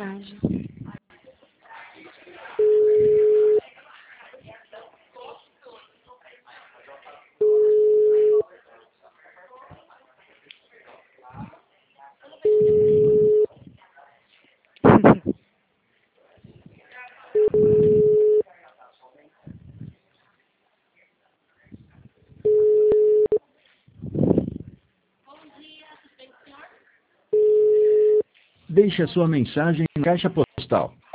mensagem. Deixe a sua mensagem na caixa postal